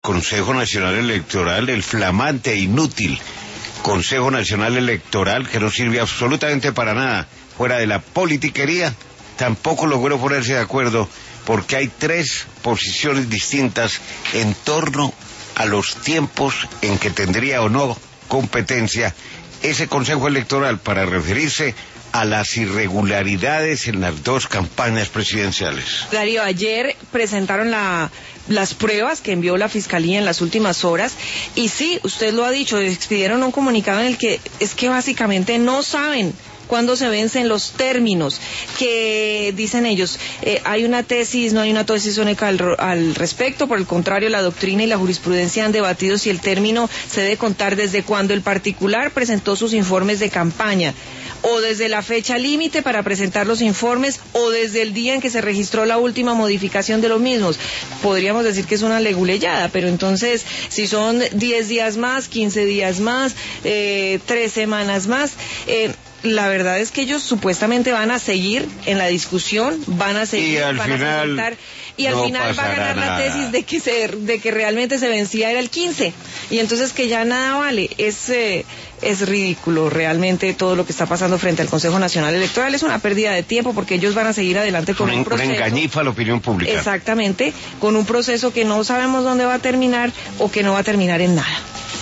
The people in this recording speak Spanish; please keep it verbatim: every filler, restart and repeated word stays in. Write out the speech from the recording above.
Consejo Nacional Electoral, el flamante e inútil Consejo Nacional Electoral, que no sirve absolutamente para nada, fuera de la politiquería, tampoco logró ponerse de acuerdo, porque hay tres posiciones distintas en torno a los tiempos en que tendría o no competencia ese Consejo Electoral para referirse a las irregularidades en las dos campañas presidenciales. Darío, ayer presentaron la, las pruebas que envió la Fiscalía en las últimas horas, y sí, usted lo ha dicho, expidieron un comunicado en el que es que básicamente no saben cuándo se vencen los términos, que dicen ellos, eh, hay una tesis, no hay una tesis única al, al respecto, por el contrario, la doctrina y la jurisprudencia han debatido si el término se debe contar desde cuando el particular presentó sus informes de campaña, o desde la fecha límite para presentar los informes, o desde el día en que se registró la última modificación de los mismos. Podríamos decir que es una leguleyada, pero entonces, si son diez días más, quince días más, eh, tres semanas más, eh, la verdad es que ellos supuestamente van a seguir en la discusión, van a seguir, y al van final, a presentar, y al no final va a ganar nada. la tesis de que se, de que realmente se vencía era el quince, y entonces que ya nada vale. Es eh, es ridículo realmente todo lo que está pasando frente al Consejo Nacional Electoral. Es una pérdida de tiempo, porque ellos van a seguir adelante con un, un proceso. Una engañifa a la opinión pública. Exactamente, con un proceso que no sabemos dónde va a terminar, o que no va a terminar en nada.